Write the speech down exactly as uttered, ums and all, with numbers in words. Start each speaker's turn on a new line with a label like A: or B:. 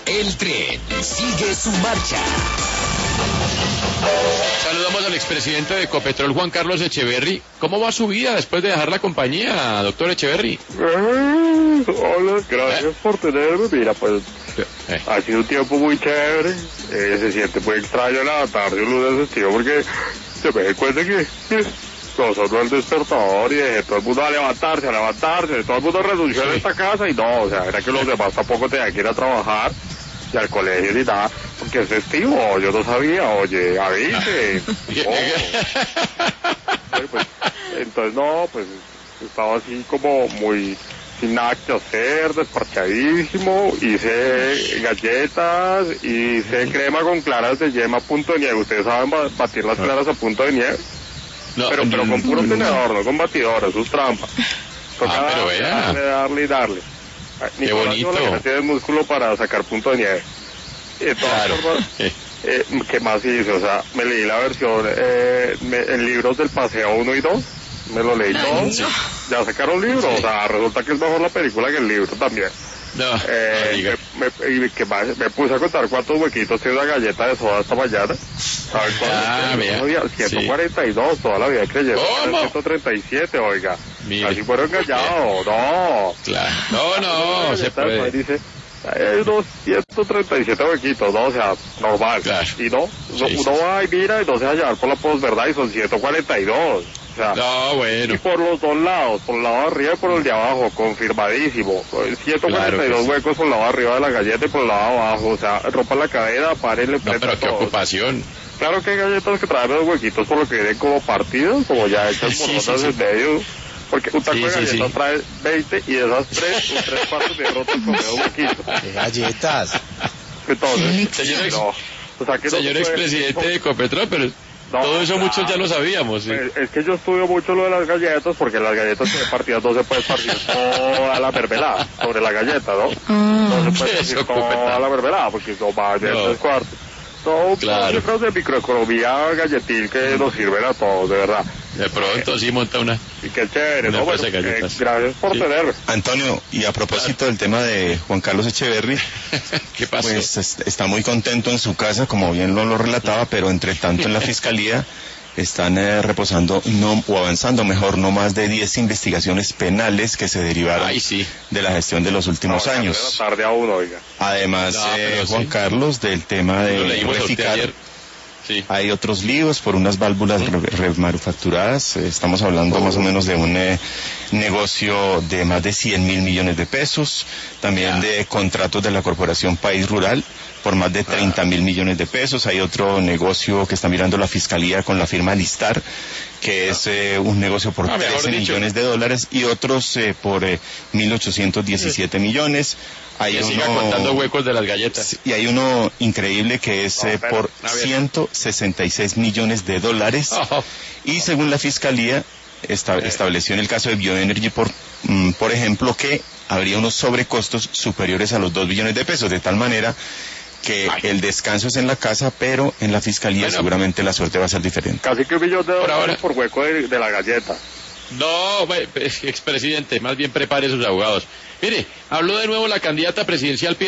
A: El tren sigue su marcha.
B: Saludamos al expresidente de Ecopetrol, Juan Carlos Echeverry. ¿Cómo va su vida después de dejar la compañía, doctor Echeverry?
C: Eh, hola, gracias ¿Eh? por tenerme. Mira, pues eh. ha sido un tiempo muy chévere. Eh, se siente muy extraño levantarse un lunes festivo porque se me da cuenta que eh, nosotros el despertador y dejé todo el mundo a levantarse, a levantarse. Todo el mundo renunció sí. en esta casa y no, o sea, era que los demás tampoco tenían que ir a trabajar y al colegio ni nada, porque es festivo, yo no sabía, oye, avise. Oh. Pues, entonces no, pues estaba así como muy sin nada que hacer, desparchadísimo, hice galletas, hice crema con claras de yema a punto de nieve. ¿Ustedes saben batir las claras a punto de nieve? No, pero, pero con puro tenedor, no con batidora, eso es trampa. Toca
B: ah, pero
C: darle,
B: vea.
C: darle, darle y darle.
B: Qué bonito.
C: La tiene el músculo para sacar punto de nieve. Entonces, claro. eh, eh, ¿qué más hice? O sea, me leí la versión eh, me, en libros del Paseo uno y dos. Me lo leí todo. Sí. Ya sacaron libros. Sí. O sea, resulta que es mejor la película que el libro también.
B: No,
C: eh, no me, me, que más, me puse a contar cuántos huequitos tiene una galleta de soda esta mañana. ¿Sabes cuántos? Ah, no, ciento cuarenta y dos, sí. Toda la vida creyendo. ciento treinta y siete, oiga. Mire. Así fueron engañados. No.
B: Claro. No, no, se puede.
C: Dice, hay unos ciento treinta y siete huequitos, ¿no? O sea, normal. Claro. Y no, sí, uno sí. va y mira y no se va a llevar por la posverdad y son ciento cuarenta y dos. O sea,
B: no, bueno.
C: Y por los dos lados, por el lado de arriba y por el de abajo, confirmadísimo. ciento cuarenta y dos claro sí. huecos por el lado de arriba de la galleta y por el lado de abajo. O sea, rompa la cadena, párenle.
B: No, pero qué todos. Ocupación.
C: Claro que hay galletas que traen los huequitos por lo que vienen como partidos, como ya hechas
B: sí,
C: por
B: sí,
C: notas
B: sí,
C: en
B: sí.
C: medio. Porque un taco
B: sí,
C: de galletas
B: sí, sí.
C: trae veinte y de esas tres, un tres cuartos de rotos con medio huequito.
D: ¿Qué galletas?
C: Entonces,
B: señor, ex,
C: no, o sea que
B: señor
C: no
B: expresidente de Ecopetrol, pero no, todo eso claro. muchos ya lo sabíamos. ¿Sí?
C: Es, es que yo estudio mucho lo de las galletas, porque las galletas que partidas no se puede partir toda la mermelada sobre la galleta, ¿no? Mm. No se puede partir toda la mermelada, porque no va a ser tres cuartos. Son
B: claro.
C: cosas de microeconomía galletil que nos sirven a todos, de verdad.
B: De pronto eh, sí monta una.
C: Y qué chévere, ¿no? Bueno, eh, gracias por sí. tenerme.
D: Antonio, y a propósito claro. del tema de Juan Carlos Echeverry,
B: ¿qué pasó?
D: Pues est- está muy contento en su casa, como bien lo, lo relataba, pero entre tanto en la fiscalía están eh, reposando no, o avanzando mejor no más de diez investigaciones penales que se derivaron
B: Ay, sí.
D: de la gestión de los últimos
C: no,
D: años.
C: Tarde a uno, oiga.
D: Además,
B: no,
D: eh, Juan
B: sí.
D: Carlos, del tema de Reficar. Sí. Hay otros líos por unas válvulas ¿Mm? remanufacturadas. Eh, estamos hablando oh. más o menos de un eh, negocio de más de cien mil millones de pesos. También yeah. de contratos de la Corporación País Rural por más de treinta mil ah. millones de pesos. Hay otro negocio que está mirando la Fiscalía con la firma Listar, que ah. es eh, un negocio por ah, trece millones de dólares y otros eh, por eh, mil ochocientos diecisiete sí. millones. Hay
B: que
D: uno,
B: siga contando huecos de las galletas.
D: Y hay uno increíble que es oh, eh, por ciento sesenta y seis millones de dólares. Oh. Y según la Fiscalía, esta, eh. estableció en el caso de Bioenergy, por, mm, por ejemplo, que habría unos sobrecostos superiores a los dos billones de pesos, de tal manera que Ay. el descanso es en la casa, pero en la Fiscalía bueno, seguramente la suerte va a ser diferente.
C: Casi que un millón de dólares por, ahora, por hueco de, de la galleta.
B: No, expresidente, más bien prepare sus abogados. Mire, habló de nuevo la candidata presidencial